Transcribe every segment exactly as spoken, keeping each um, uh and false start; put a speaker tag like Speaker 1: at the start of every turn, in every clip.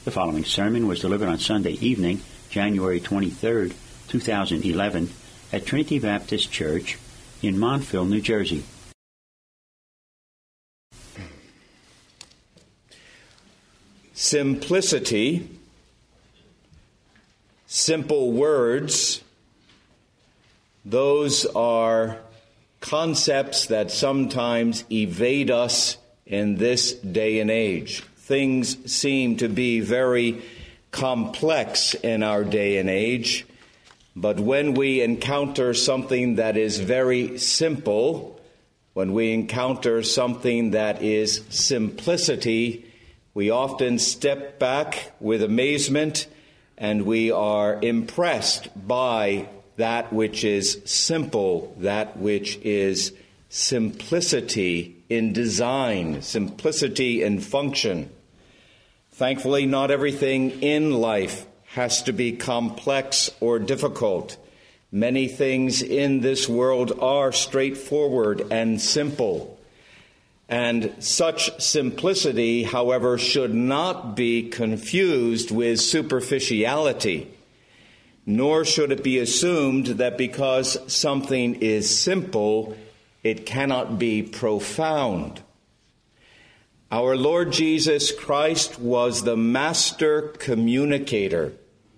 Speaker 1: The following sermon was delivered on Sunday evening, January twenty-third, two thousand eleven, at Trinity Baptist Church in Montville, New Jersey.
Speaker 2: Simplicity, simple words, those are concepts that sometimes evade us in this day and age. Things seem to be very complex in our day and age, but when we encounter something that is very simple, when we encounter something that is simplicity, we often step back with amazement and we are impressed by that which is simple, that which is simplicity in design, simplicity in function. Thankfully, not everything in life has to be complex or difficult. Many things in this world are straightforward and simple. And such simplicity, however, should not be confused with superficiality, nor should it be assumed that because something is simple, it cannot be profound. Our Lord Jesus Christ was the master communicator,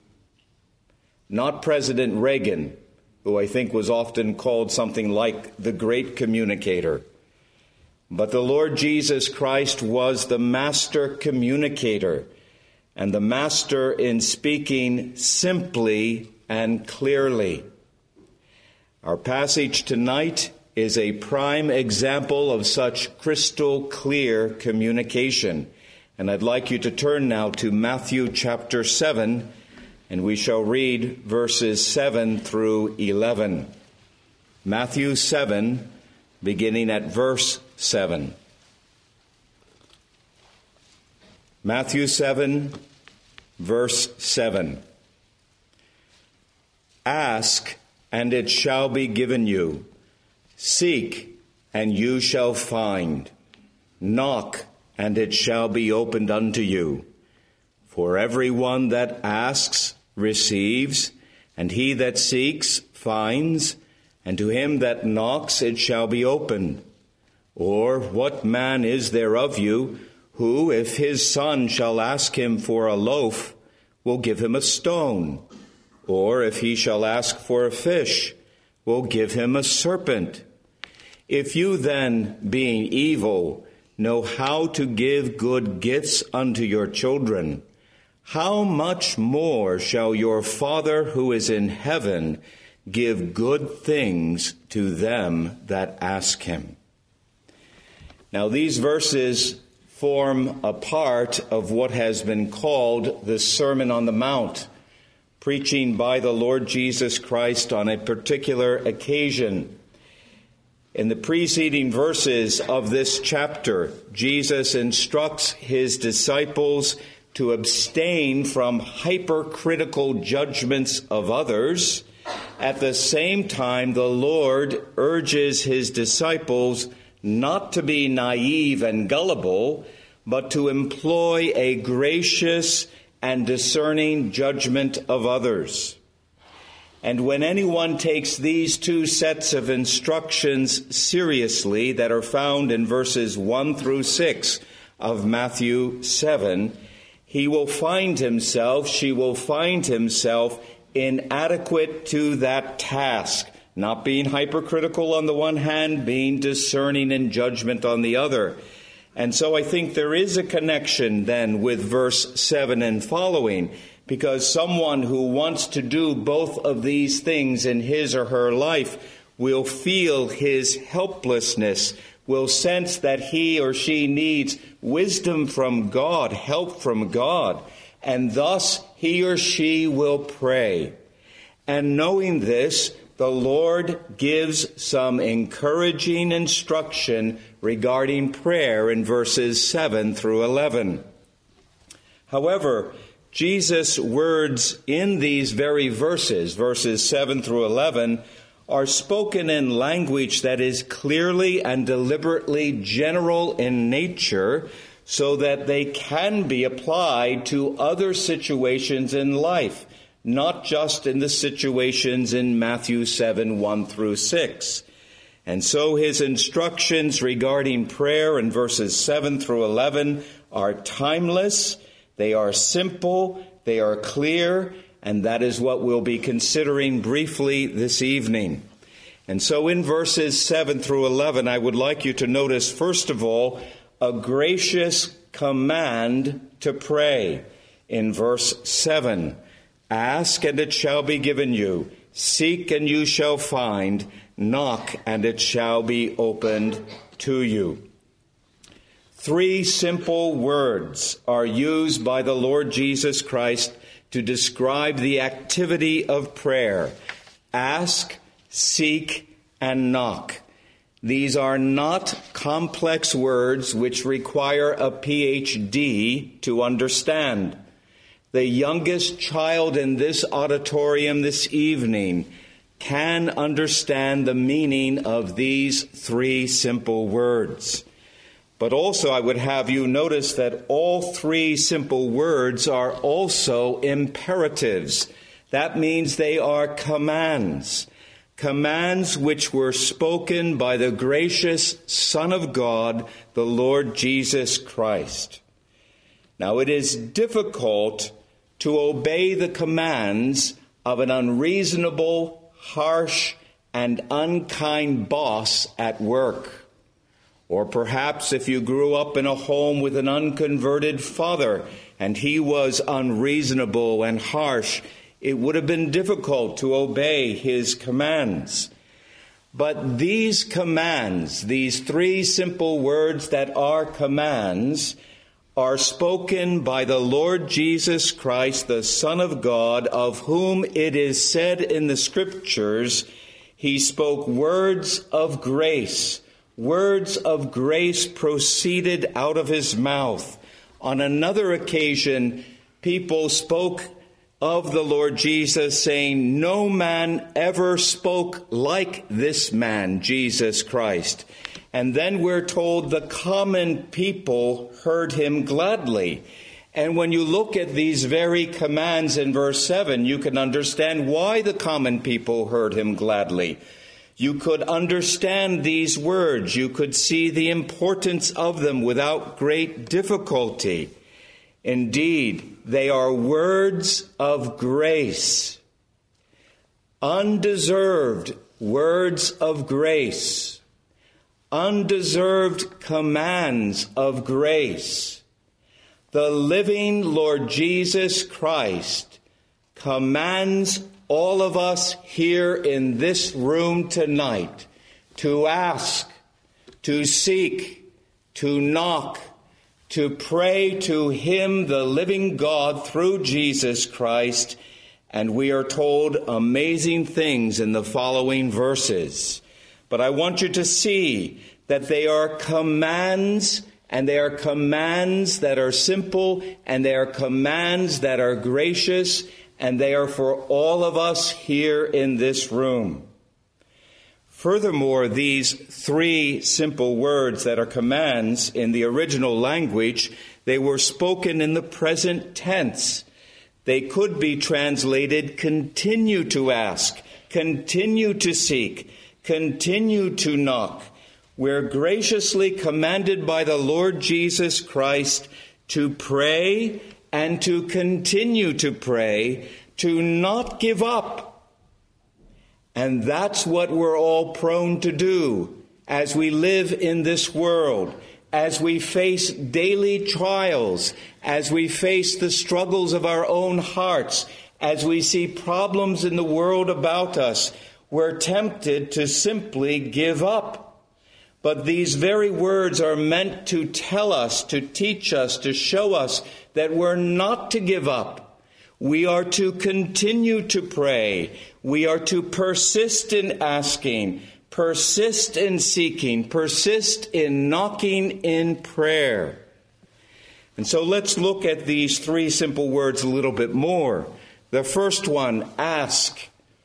Speaker 2: not President Reagan, who I think was often called something like the great communicator. But the Lord Jesus Christ was the master communicator, and the master in speaking simply and clearly. Our passage tonight is a prime example of such crystal clear communication. And I'd like you to turn now to Matthew chapter seven, and we shall read verses seven through eleven. Matthew seven, beginning at verse seven. Matthew seven, verse seven. Ask, and it shall be given you. Seek, and you shall find. Knock, and it shall be opened unto you. For every one that asks receives, and he that seeks finds, and to him that knocks it shall be opened. Or what man is there of you, who, if his son shall ask him for a loaf, will give him a stone? Or if he shall ask for a fish, will give him a serpent? If you then, being evil, know how to give good gifts unto your children, how much more shall your Father who is in heaven give good things to them that ask him? Now, these verses form a part of what has been called the Sermon on the Mount, preaching by the Lord Jesus Christ on a particular occasion. In the preceding verses of this chapter, Jesus instructs his disciples to abstain from hypercritical judgments of others. At the same time, the Lord urges his disciples not to be naive and gullible, but to employ a gracious and discerning judgment of others. And when anyone takes these two sets of instructions seriously that are found in verses one through six of Matthew seven, he will find himself, she will find himself inadequate to that task, not being hypercritical on the one hand, being discerning in judgment on the other. And so I think there is a connection then with verse seven and following, because someone who wants to do both of these things in his or her life will feel his helplessness, will sense that he or she needs wisdom from God, help from God, and thus he or she will pray. And knowing this, the Lord gives some encouraging instruction regarding prayer in verses seven through eleven. However, Jesus' words in these very verses, verses seven through eleven, are spoken in language that is clearly and deliberately general in nature, so that they can be applied to other situations in life, not just in the situations in Matthew seven, one through six. And so his instructions regarding prayer in verses seven through eleven are timeless, they are simple, they are clear, and that is what we'll be considering briefly this evening. And so in verses seven through eleven, I would like you to notice, first of all, a gracious command to pray. In verse seven, ask and it shall be given you, seek and you shall find, knock and it shall be opened to you. Three simple words are used by the Lord Jesus Christ to describe the activity of prayer. Ask, seek, and knock. These are not complex words which require a P H D to understand. The youngest child in this auditorium this evening can understand the meaning of these three simple words. But also I would have you notice that all three simple words are also imperatives. That means they are commands. Commands which were spoken by the gracious Son of God, the Lord Jesus Christ. Now it is difficult to obey the commands of an unreasonable, harsh, and unkind boss at work. Or perhaps if you grew up in a home with an unconverted father and he was unreasonable and harsh, it would have been difficult to obey his commands. But these commands, these three simple words that are commands, are spoken by the Lord Jesus Christ, the Son of God, of whom it is said in the Scriptures, he spoke words of grace. Words of grace proceeded out of his mouth. On another occasion, people spoke of the Lord Jesus, saying, no man ever spoke like this man, Jesus Christ. And then we're told the common people heard him gladly. And when you look at these very commands in verse seven, you can understand why the common people heard him gladly. You could understand these words. You could see the importance of them without great difficulty. Indeed, they are words of grace, undeserved words of grace, undeserved commands of grace. The living Lord Jesus Christ commands all of us here in this room tonight to ask, to seek, to knock, to pray to him, the living God, through Jesus Christ. And we are told amazing things in the following verses. But I want you to see that they are commands, and they are commands that are simple, and they are commands that are gracious, and they are for all of us here in this room. Furthermore, these three simple words that are commands in the original language, they were spoken in the present tense. They could be translated, continue to ask, continue to seek, continue to knock. We're graciously commanded by the Lord Jesus Christ to pray and to continue to pray, to not give up. And that's what we're all prone to do as we live in this world, as we face daily trials, as we face the struggles of our own hearts, as we see problems in the world about us. We're tempted to simply give up. But these very words are meant to tell us, to teach us, to show us that we're not to give up. We are to continue to pray. We are to persist in asking, persist in seeking, persist in knocking in prayer. And so let's look at these three simple words a little bit more. The first one, ask.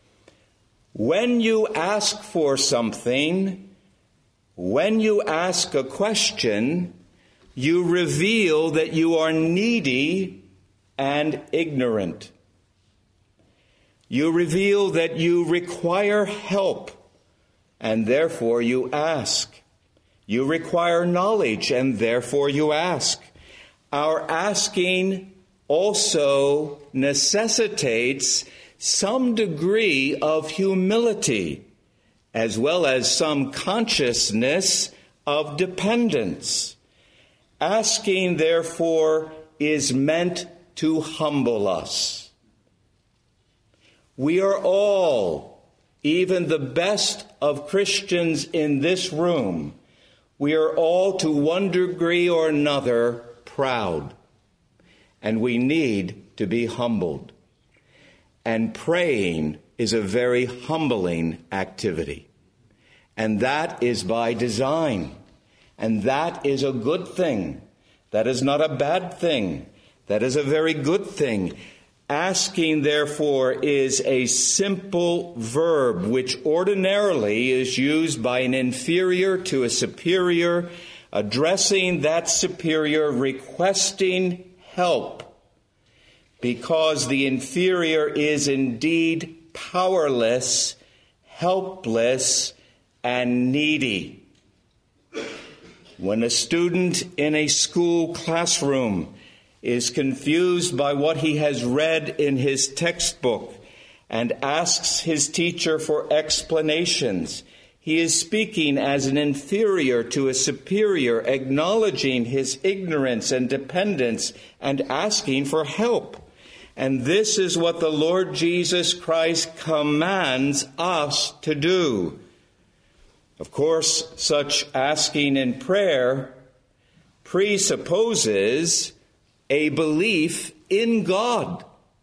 Speaker 2: When you ask for something, when you ask a question, You reveal that you are needy and ignorant. You reveal that you require help, and therefore you ask. You require knowledge, and therefore you ask. Our asking also necessitates some degree of humility, as well as some consciousness of dependence. Asking, therefore, is meant to humble us. We are all, even the best of Christians in this room, we are all to one degree or another proud, and we need to be humbled. And praying is a very humbling activity, and that is by design, and that is a good thing. That is not a bad thing. That is a very good thing. Asking, therefore, is a simple verb which ordinarily is used by an inferior to a superior, addressing that superior, requesting help, because the inferior is indeed powerless, helpless, and needy. When a student in a school classroom is confused by what he has read in his textbook and asks his teacher for explanations, he is speaking as an inferior to a superior, acknowledging his ignorance and dependence and asking for help. And this is what the Lord Jesus Christ commands us to do. Of course, such asking in prayer presupposes a belief in God.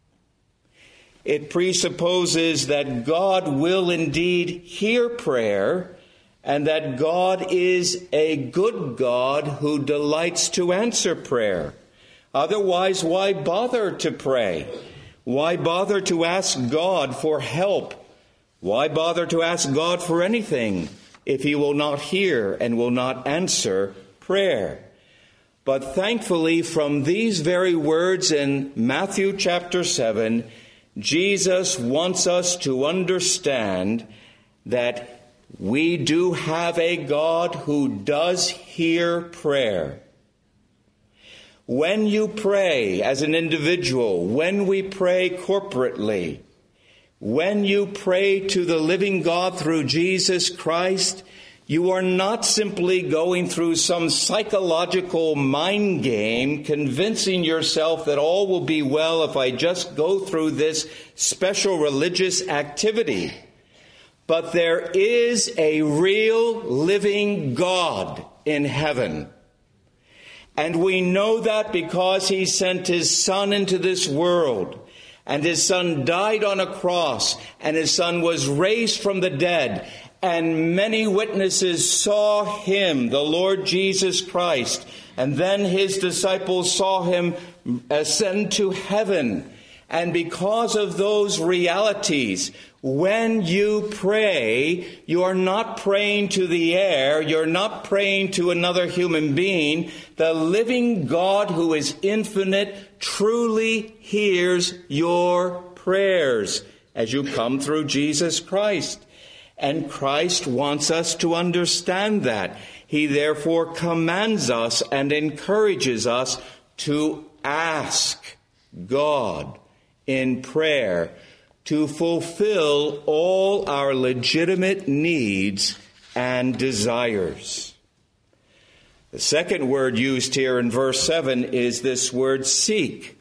Speaker 2: It presupposes that God will indeed hear prayer and that God is a good God who delights to answer prayer. Otherwise, why bother to pray? Why bother to ask God for help? Why bother to ask God for anything if he will not hear and will not answer prayer? But thankfully, from these very words in Matthew chapter seven, Jesus wants us to understand that we do have a God who does hear prayer. When you pray as an individual, when we pray corporately, when you pray to the living God through Jesus Christ, you are not simply going through some psychological mind game, convincing yourself that all will be well if I just go through this special religious activity. But there is a real living God in heaven. And we know that because he sent his Son into this world. And his Son died on a cross. And his Son was raised from the dead. And many witnesses saw him, the Lord Jesus Christ. And then his disciples saw him ascend to heaven. And because of those realities, when you pray, you are not praying to the air. You're not praying to another human being. The living God who is infinite truly hears your prayers as you come through Jesus Christ. And Christ wants us to understand that. He therefore commands us and encourages us to ask God in prayer to fulfill all our legitimate needs and desires. The second word used here in verse seven is this word seek.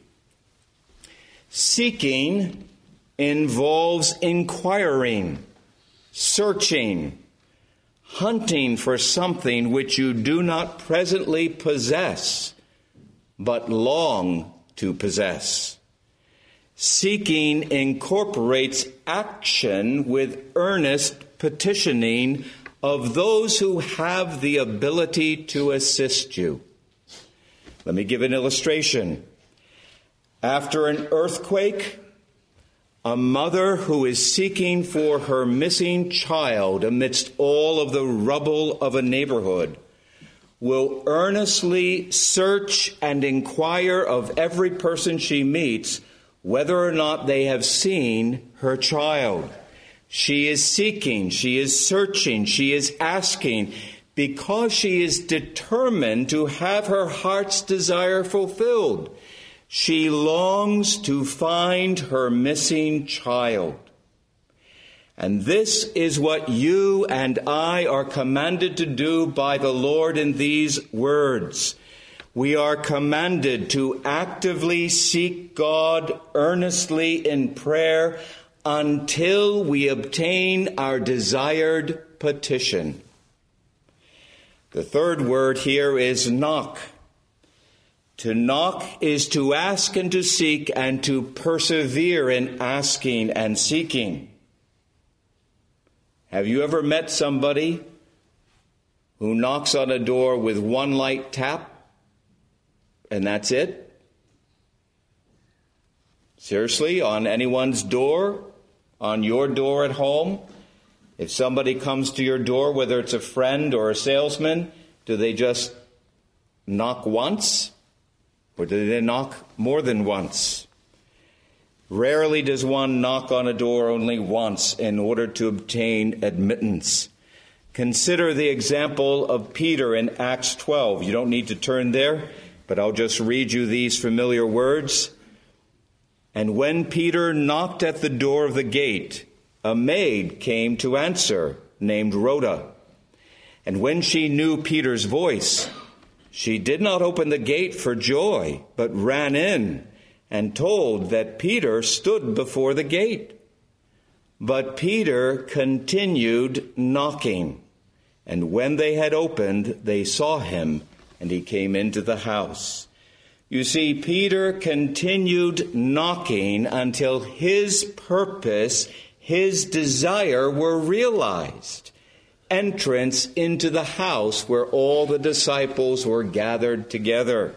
Speaker 2: Seeking involves inquiring, searching, hunting for something which you do not presently possess, but long to possess. Seeking incorporates action with earnest petitioning of those who have the ability to assist you. Let me give an illustration. After an earthquake, a mother who is seeking for her missing child amidst all of the rubble of a neighborhood will earnestly search and inquire of every person she meets whether or not they have seen her child. She is seeking, she is searching, she is asking, because she is determined to have her heart's desire fulfilled. She longs to find her missing child. And this is what you and I are commanded to do by the Lord in these words. We are commanded to actively seek God earnestly in prayer until we obtain our desired petition. The third word here is knock. To knock is to ask and to seek and to persevere in asking and seeking. Have you ever met somebody who knocks on a door with one light tap and that's it? Seriously, on anyone's door, on your door at home, if somebody comes to your door, whether it's a friend or a salesman, do they just knock once? Or do they knock more than once? Rarely does one knock on a door only once in order to obtain admittance. Consider the example of Peter in Acts twelve. You don't need to turn there, but I'll just read you these familiar words. And when Peter knocked at the door of the gate, a maid came to answer, named Rhoda. And when she knew Peter's voice, she did not open the gate for joy, but ran in and told that Peter stood before the gate. But Peter continued knocking, and when they had opened, they saw him, and he came into the house. You see, Peter continued knocking until his purpose, his desire were realized. Entrance into the house where all the disciples were gathered together.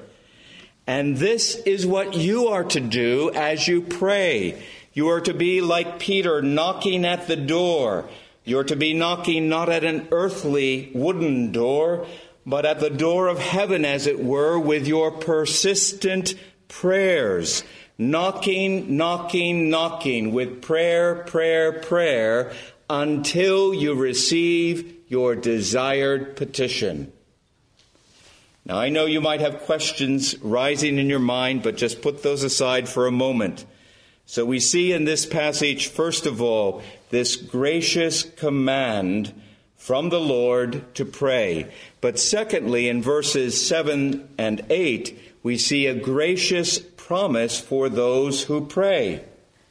Speaker 2: And this is what you are to do as you pray. You are to be like Peter, knocking at the door. You are to be knocking not at an earthly wooden door, but at the door of heaven, as it were, with your persistent prayers. Knocking, knocking, knocking with prayer, prayer, prayer, until you receive your desired petition. Now, I know you might have questions rising in your mind, but just put those aside for a moment. So we see in this passage, first of all, this gracious command from the Lord to pray. But secondly, in verses seven and eight, we see a gracious promise for those who pray.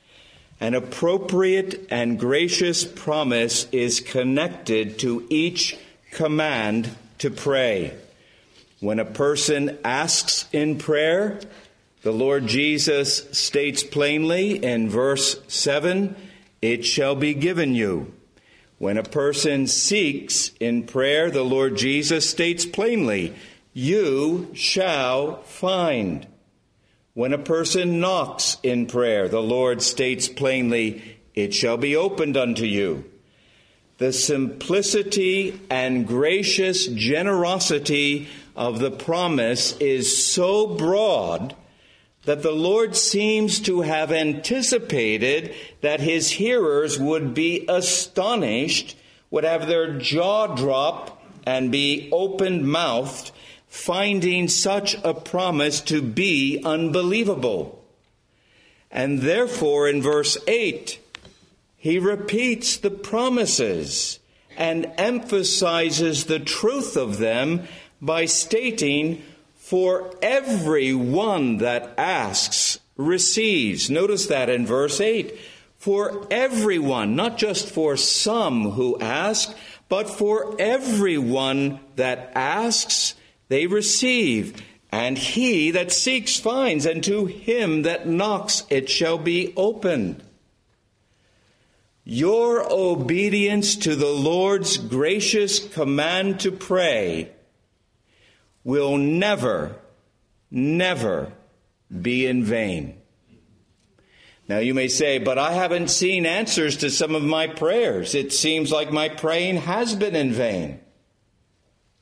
Speaker 2: An appropriate and gracious promise is connected to each command to pray. When a person asks in prayer, the Lord Jesus states plainly in verse seven, "It shall be given you." When a person seeks in prayer, the Lord Jesus states plainly, "You shall find." When a person knocks in prayer, the Lord states plainly, "It shall be opened unto you." The simplicity and gracious generosity of the promise is so broad that the Lord seems to have anticipated that his hearers would be astonished, would have their jaw drop and be open-mouthed, finding such a promise to be unbelievable. And therefore, in verse eight, he repeats the promises and emphasizes the truth of them by stating, "For every one that asks receives." Notice that in verse eight. For everyone, not just for some who ask, but for everyone that asks, they receive. And he that seeks finds, and to him that knocks it shall be opened. Your obedience to the Lord's gracious command to pray will never, never be in vain. Now you may say, but I haven't seen answers to some of my prayers. It seems like my praying has been in vain.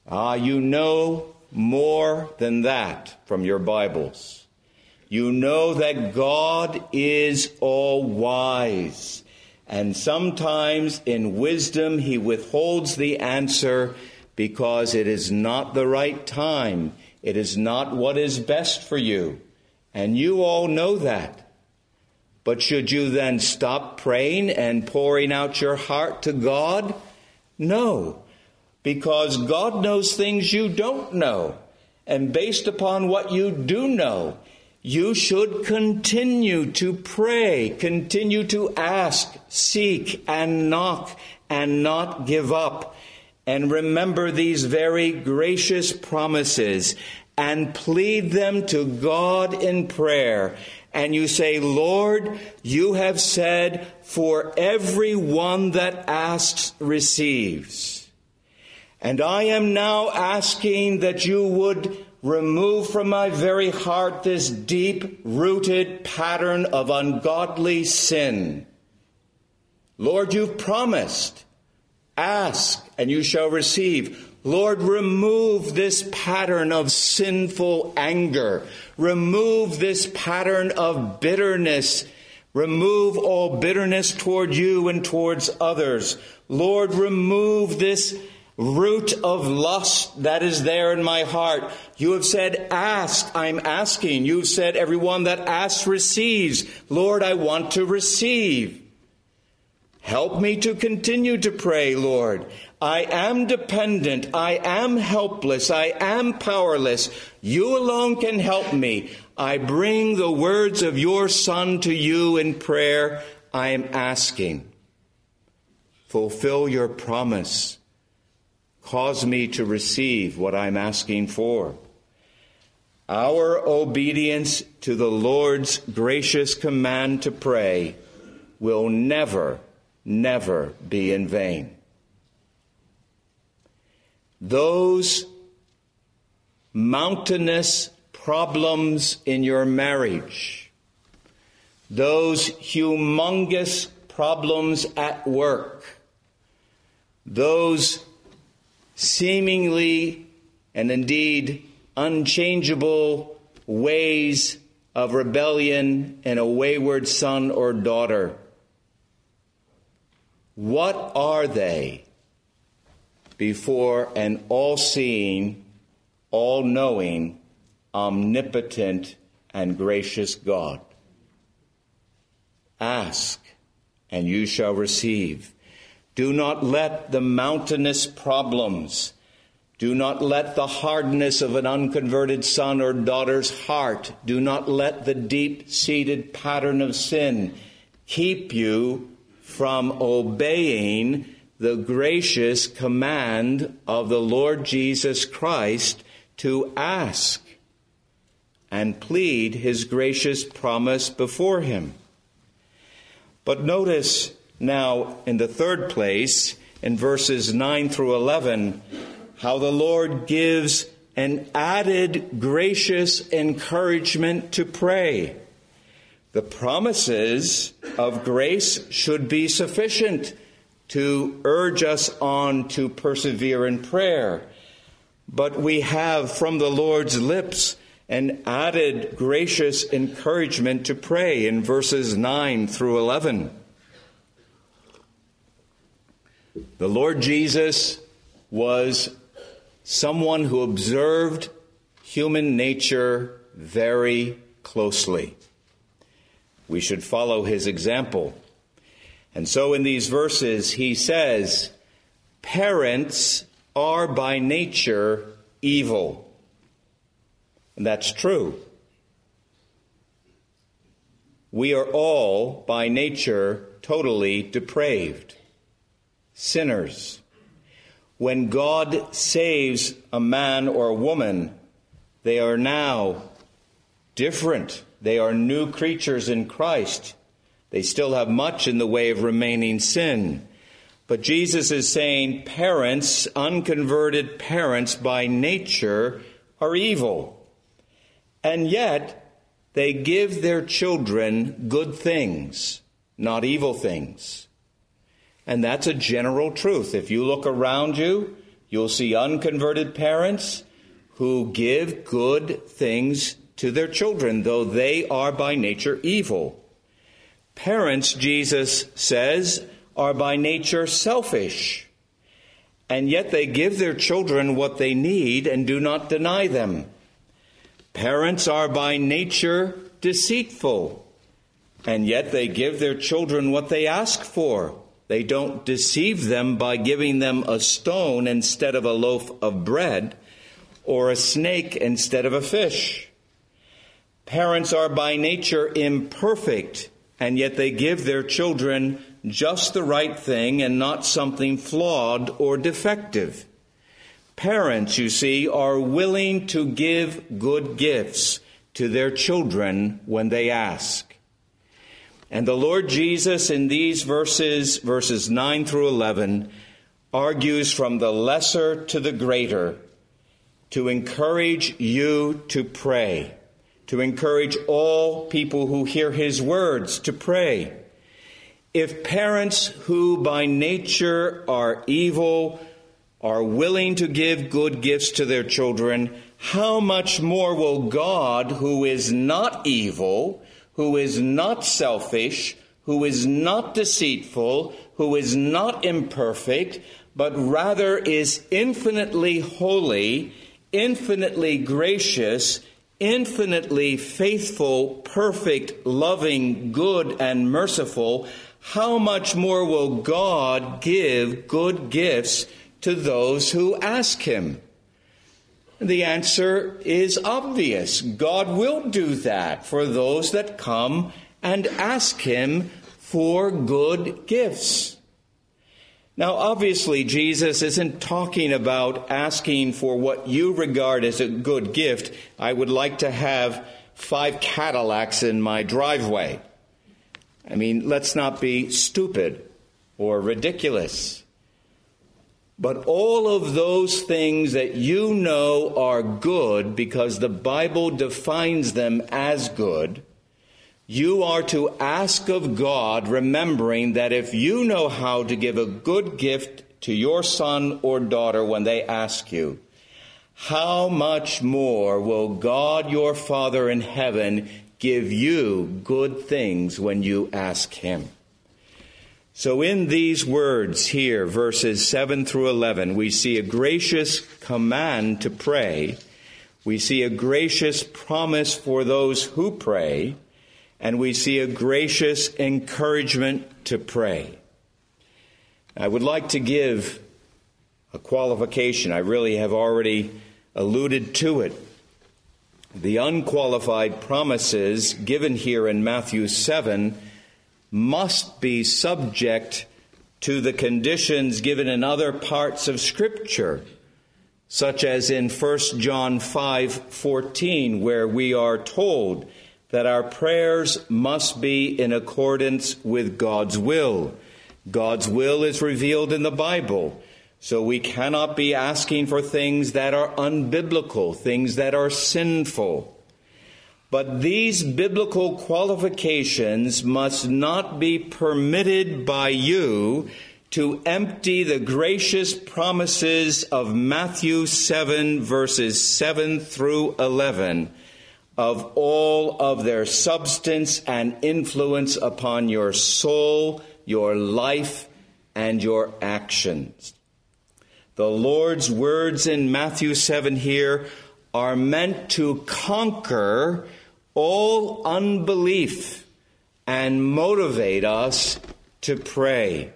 Speaker 2: Ah, you know more than that from your Bibles. You know that God is all-wise, and sometimes in wisdom he withholds the answer because it is not the right time. It is not what is best for you, and you all know that. But should you then stop praying and pouring out your heart to God? No, because God knows things you don't know. And based upon what you do know, you should continue to pray, continue to ask, seek, and knock, and not give up. And remember these very gracious promises and plead them to God in prayer. And you say, Lord, you have said, for every one that asks receives. And I am now asking that you would remove from my very heart this deep-rooted pattern of ungodly sin. Lord, you've promised, ask and you shall receive. Lord, remove this pattern of sinful anger. Remove this pattern of bitterness. Remove all bitterness toward you and towards others. Lord, remove this root of lust that is there in my heart. You have said, ask, I'm asking. You've said, everyone that asks receives. Lord, I want to receive. Help me to continue to pray, Lord. I am dependent. I am helpless. I am powerless. You alone can help me. I bring the words of your Son to you in prayer. I am asking. Fulfill your promise. Cause me to receive what I'm asking for. Our obedience to the Lord's gracious command to pray will never, never be in vain. Those mountainous problems in your marriage, those humongous problems at work, those seemingly and indeed unchangeable ways of rebellion in a wayward son or daughter. What are they before an all-seeing, all-knowing, omnipotent, and gracious God? Ask, and you shall receive. Do not let the mountainous problems, do not let the hardness of an unconverted son or daughter's heart, do not let the deep-seated pattern of sin keep you from obeying the gracious command of the Lord Jesus Christ to ask and plead his gracious promise before him. But notice now, in the third place, in verses nine through eleven, how the Lord gives an added gracious encouragement to pray. The promises of grace should be sufficient to urge us on to persevere in prayer. But we have from the Lord's lips an added gracious encouragement to pray in verses nine through eleven. The Lord Jesus was someone who observed human nature very closely. We should follow his example. And so in these verses he says, parents are by nature evil. And that's true. We are all by nature totally depraved. Sinners. When God saves a man or a woman, they are now different. They are new creatures in Christ. They still have much in the way of remaining sin. But Jesus is saying parents, unconverted parents by nature, are evil. And yet they give their children good things, not evil things. And that's a general truth. If you look around you, You'll see unconverted parents who give good things to their children, though they are by nature evil. Parents, Jesus says, are by nature selfish, and yet they give their children what they need and do not deny them. Parents are by nature deceitful, and yet they give their children what they ask for. They don't deceive them by giving them a stone instead of a loaf of bread, or a snake instead of a fish. Parents are by nature imperfect, and yet they give their children just the right thing and not something flawed or defective. Parents, you see, are willing to give good gifts to their children when they ask. And the Lord Jesus in these verses, verses nine through eleven, argues from the lesser to the greater to encourage you to pray, to encourage all people who hear his words to pray. If parents who by nature are evil are willing to give good gifts to their children, how much more will God, who is not evil, who is not selfish, who is not deceitful, who is not imperfect, but rather is infinitely holy, infinitely gracious, infinitely faithful, perfect, loving, good, and merciful, how much more will God give good gifts to those who ask him? The answer is obvious. God will do that for those that come and ask him for good gifts. Now, obviously, Jesus isn't talking about asking for what you regard as a good gift. I would like to have five Cadillacs in my driveway. I mean, let's not be stupid or ridiculous. But all of those things that you know are good because the Bible defines them as good, you are to ask of God, remembering that if you know how to give a good gift to your son or daughter when they ask you, how much more will God, your Father in heaven, give you good things when you ask him? So in these words here, verses seven through eleven, we see a gracious command to pray. We see a gracious promise for those who pray. And we see a gracious encouragement to pray. I would like to give a qualification. I really have already alluded to it. The unqualified promises given here in Matthew seven must be subject to the conditions given in other parts of Scripture, such as in First John five fourteen, where we are told that our prayers must be in accordance with God's will. God's will is revealed in the Bible, so we cannot be asking for things that are unbiblical, things that are sinful. But these biblical qualifications must not be permitted by you to empty the gracious promises of Matthew seven, verses seven through eleven, of all of their substance and influence upon your soul, your life, and your actions. The Lord's words in Matthew seven here are meant to conquer all unbelief and motivate us to pray.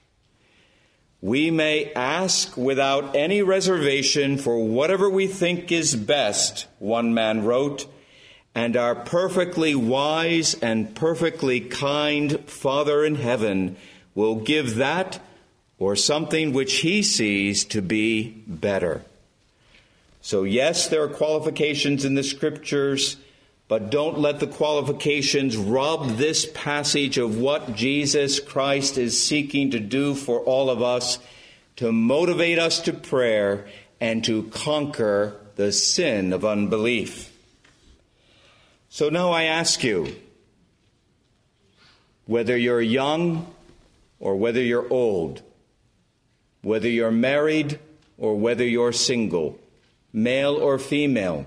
Speaker 2: We may ask without any reservation for whatever we think is best, one man wrote, and our perfectly wise and perfectly kind Father in heaven will give that or something which he sees to be better. So yes, there are qualifications in the Scriptures, but don't let the qualifications rob this passage of what Jesus Christ is seeking to do for all of us, to motivate us to prayer and to conquer the sin of unbelief. So now I ask you, whether you're young or whether you're old, whether you're married or whether you're single, male or female,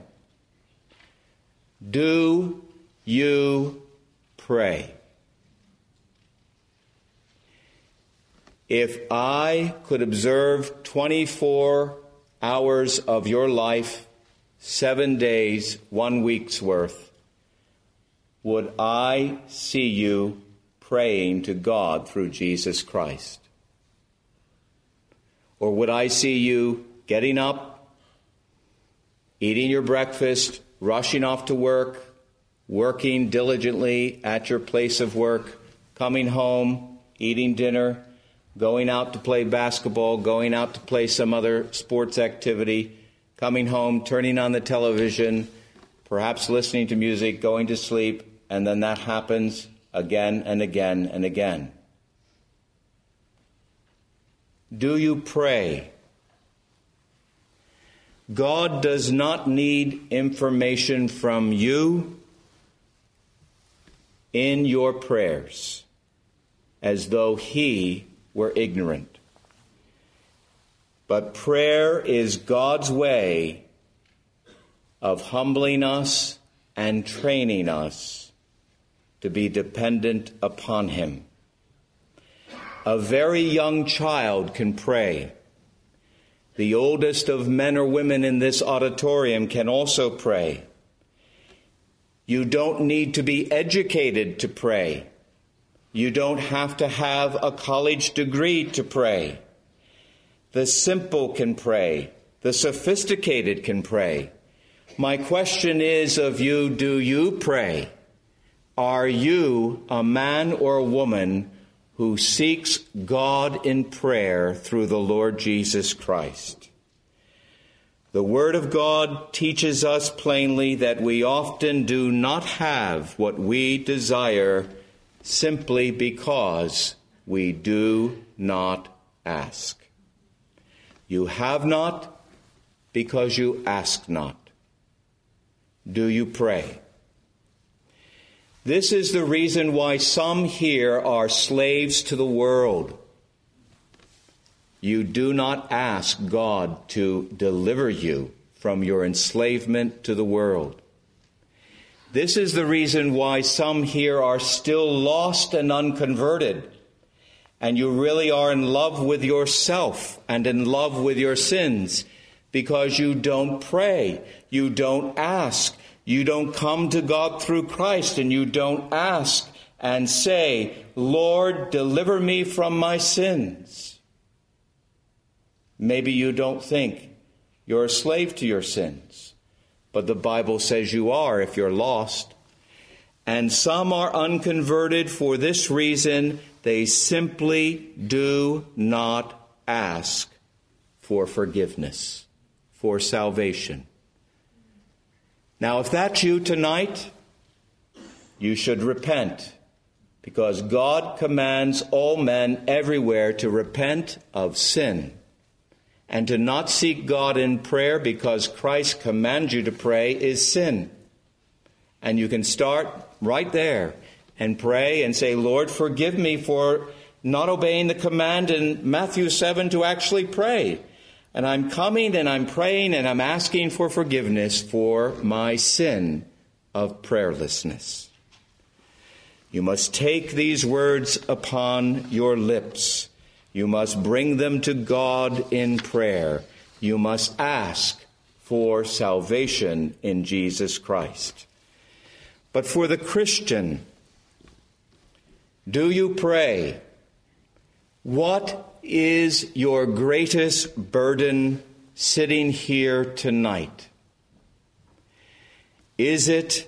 Speaker 2: do you pray? If I could observe twenty-four hours of your life, seven days, one week's worth, would I see you praying to God through Jesus Christ? Or would I see you getting up, eating your breakfast, rushing off to work, working diligently at your place of work, coming home, eating dinner, going out to play basketball, going out to play some other sports activity, coming home, turning on the television, perhaps listening to music, going to sleep, and then that happens again and again and again? Do you pray? God does not need information from you in your prayers as though he were ignorant. But prayer is God's way of humbling us and training us to be dependent upon him. A very young child can pray. The oldest of men or women in this auditorium can also pray. You don't need to be educated to pray. You don't have to have a college degree to pray. The simple can pray. The sophisticated can pray. My question is of you, do you pray? Are you a man or a woman who seeks God in prayer through the Lord Jesus Christ? The Word of God teaches us plainly that we often do not have what we desire simply because we do not ask. You have not because you ask not. Do you pray? This is the reason why some here are slaves to the world. You do not ask God to deliver you from your enslavement to the world. This is the reason why some here are still lost and unconverted, and you really are in love with yourself and in love with your sins, because you don't pray, you don't ask, you don't come to God through Christ, and you don't ask and say, Lord, deliver me from my sins. Maybe you don't think you're a slave to your sins, but the Bible says you are if you're lost. And some are unconverted for this reason: they simply do not ask for forgiveness, for salvation. Now, if that's you tonight, you should repent, because God commands all men everywhere to repent of sin and to not seek God in prayer because Christ commands you to pray is sin. And you can start right there and pray and say, Lord, forgive me for not obeying the command in Matthew seven to actually pray. And I'm coming and I'm praying and I'm asking for forgiveness for my sin of prayerlessness. You must take these words upon your lips. You must bring them to God in prayer. You must ask for salvation in Jesus Christ. But for the Christian, do you pray? What is your greatest burden sitting here tonight? Is it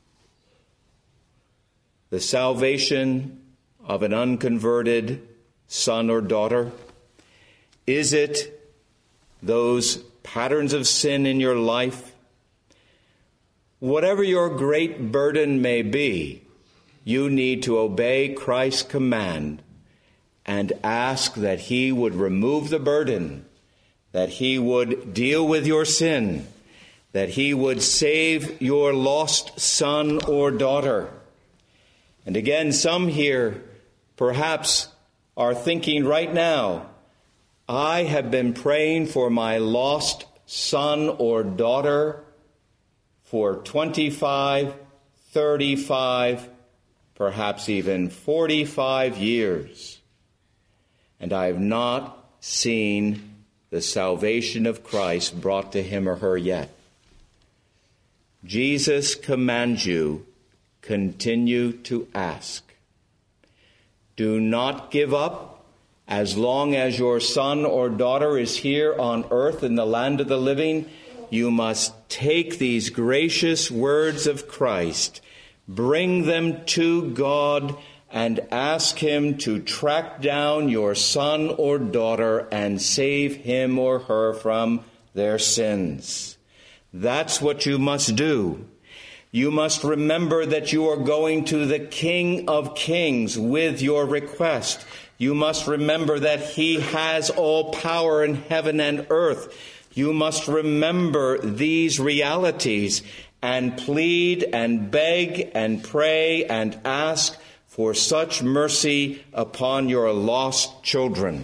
Speaker 2: the salvation of an unconverted son or daughter? Is it those patterns of sin in your life? Whatever your great burden may be, you need to obey Christ's command and ask that he would remove the burden, that he would deal with your sin, that he would save your lost son or daughter. And again, some here perhaps are thinking right now, I have been praying for my lost son or daughter for twenty-five, thirty-five, perhaps even forty-five years, and I have not seen the salvation of Christ brought to him or her yet. Jesus commands you, continue to ask. Do not give up as long as your son or daughter is here on earth in the land of the living. You must take these gracious words of Christ, bring them to God, and ask him to track down your son or daughter and save him or her from their sins. That's what you must do. You must remember that you are going to the King of Kings with your request. You must remember that he has all power in heaven and earth. You must remember these realities and plead and beg and pray and ask for such mercy upon your lost children.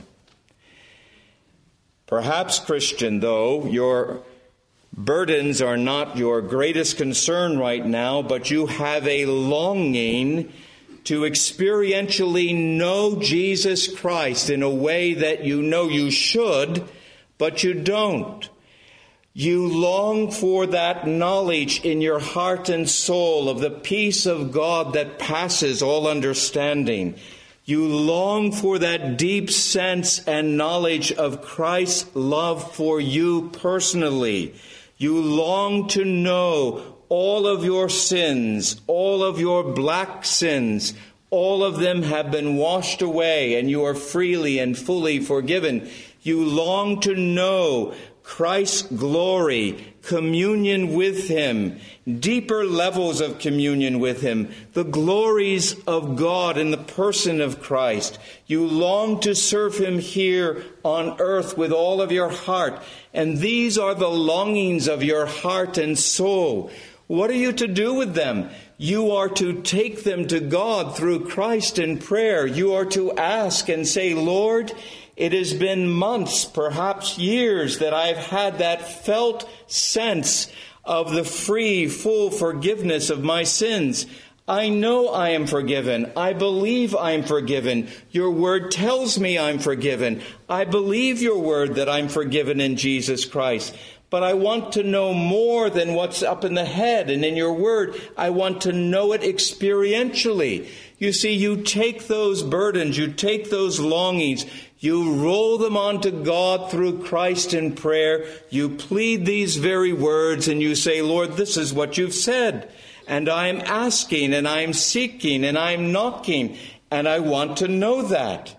Speaker 2: Perhaps, Christian, though, your burdens are not your greatest concern right now, but you have a longing to experientially know Jesus Christ in a way that you know you should, but you don't. You long for that knowledge in your heart and soul of the peace of God that passes all understanding. You long for that deep sense and knowledge of Christ's love for you personally. You long to know all of your sins, all of your black sins, all of them have been washed away and you are freely and fully forgiven. You long to know Christ's glory, communion with him, deeper levels of communion with him, the glories of God in the person of Christ. You long to serve him here on earth with all of your heart. And these are the longings of your heart and soul. What are you to do with them? You are to take them to God through Christ in prayer. You are to ask and say, Lord, it has been months, perhaps years, that I've had that felt sense of the free, full forgiveness of my sins. I know I am forgiven. I believe I am forgiven. Your word tells me I'm forgiven. I believe your word that I'm forgiven in Jesus Christ. But I want to know more than what's up in the head and in your word. I want to know it experientially. You see, you take those burdens, you take those longings, you roll them onto God through Christ in prayer. You plead these very words and you say, Lord, this is what you've said. And I'm asking and I'm seeking and I'm knocking and I want to know that.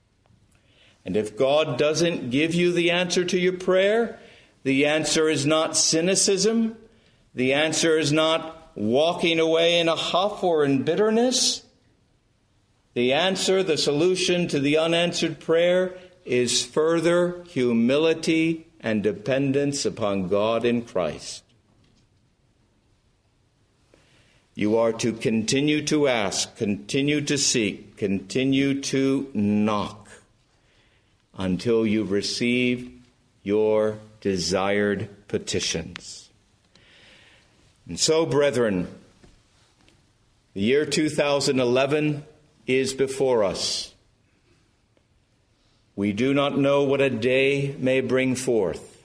Speaker 2: And if God doesn't give you the answer to your prayer, the answer is not cynicism. The answer is not walking away in a huff or in bitterness. The answer, the solution to the unanswered prayer is further humility and dependence upon God in Christ. You are to continue to ask, continue to seek, continue to knock until you receive your desired petitions. And so, brethren, the year two thousand eleven is before us. We do not know what a day may bring forth.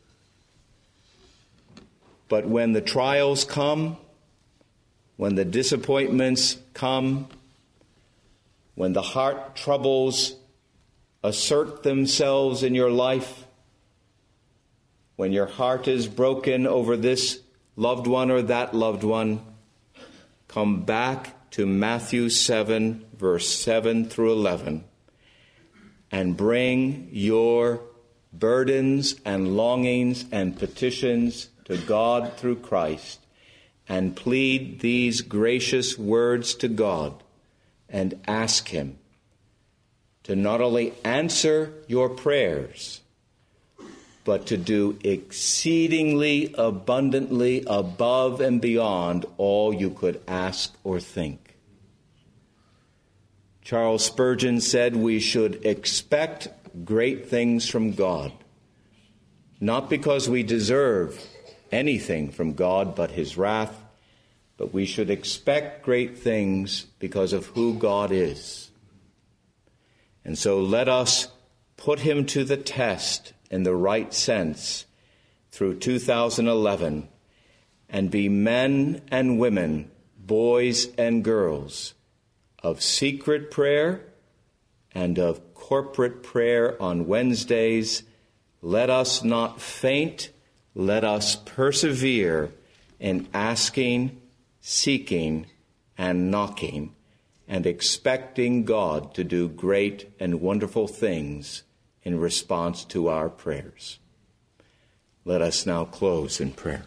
Speaker 2: But when the trials come, when the disappointments come, when the heart troubles assert themselves in your life, when your heart is broken over this loved one or that loved one, come back to Matthew seven, verse seven through eleven, and bring your burdens and longings and petitions to God through Christ, and plead these gracious words to God, and ask him to not only answer your prayers, but to do exceedingly abundantly above and beyond all you could ask or think. Charles Spurgeon said we should expect great things from God, not because we deserve anything from God but his wrath, but we should expect great things because of who God is. And so let us put him to the test in the right sense through two thousand eleven and be men and women, boys and girls, of secret prayer and of corporate prayer on Wednesdays. Let us not faint. Let us persevere in asking, seeking, and knocking, and expecting God to do great and wonderful things in response to our prayers. Let us now close in prayer.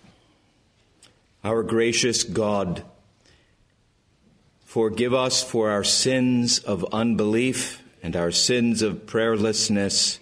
Speaker 2: Our gracious God, forgive us for our sins of unbelief and our sins of prayerlessness.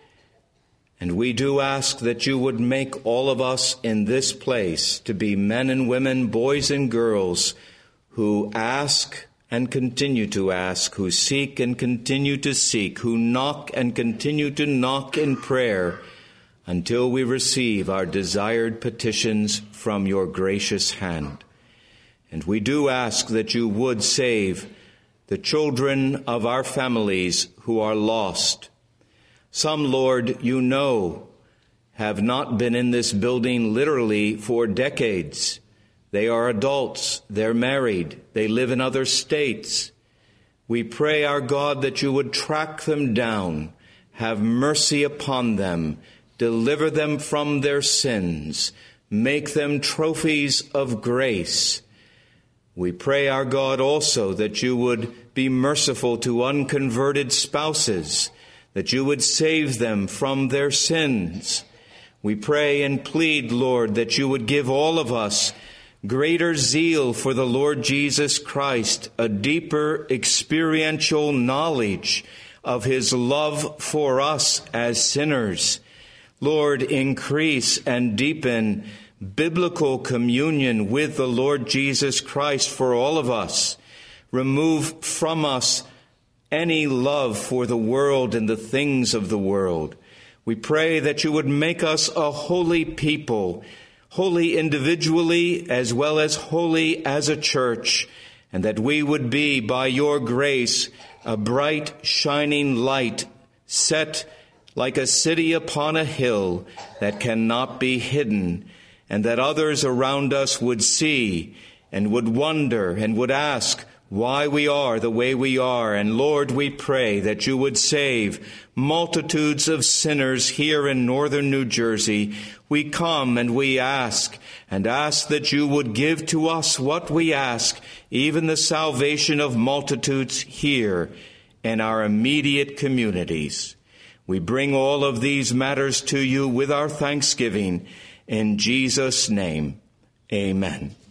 Speaker 2: And we do ask that you would make all of us in this place to be men and women, boys and girls, who ask and continue to ask, who seek and continue to seek, who knock and continue to knock in prayer until we receive our desired petitions from your gracious hand. And we do ask that you would save the children of our families who are lost. Some, Lord, you know, have not been in this building literally for decades. They are adults, they're married, they live in other states. We pray, our God, that you would track them down, have mercy upon them, deliver them from their sins, make them trophies of grace. We pray, our God, also that you would be merciful to unconverted spouses, that you would save them from their sins. We pray and plead, Lord, that you would give all of us greater zeal for the Lord Jesus Christ, a deeper experiential knowledge of his love for us as sinners. Lord, increase and deepen biblical communion with the Lord Jesus Christ for all of us. Remove from us any love for the world and the things of the world. We pray that you would make us a holy people, holy individually as well as holy as a church, and that we would be, by your grace, a bright, shining light set like a city upon a hill that cannot be hidden, and that others around us would see and would wonder and would ask why we are the way we are. And Lord, we pray that you would save multitudes of sinners here in northern New Jersey. We come and we ask, and ask that you would give to us what we ask, even the salvation of multitudes here in our immediate communities. We bring all of these matters to you with our thanksgiving. In Jesus' name, amen.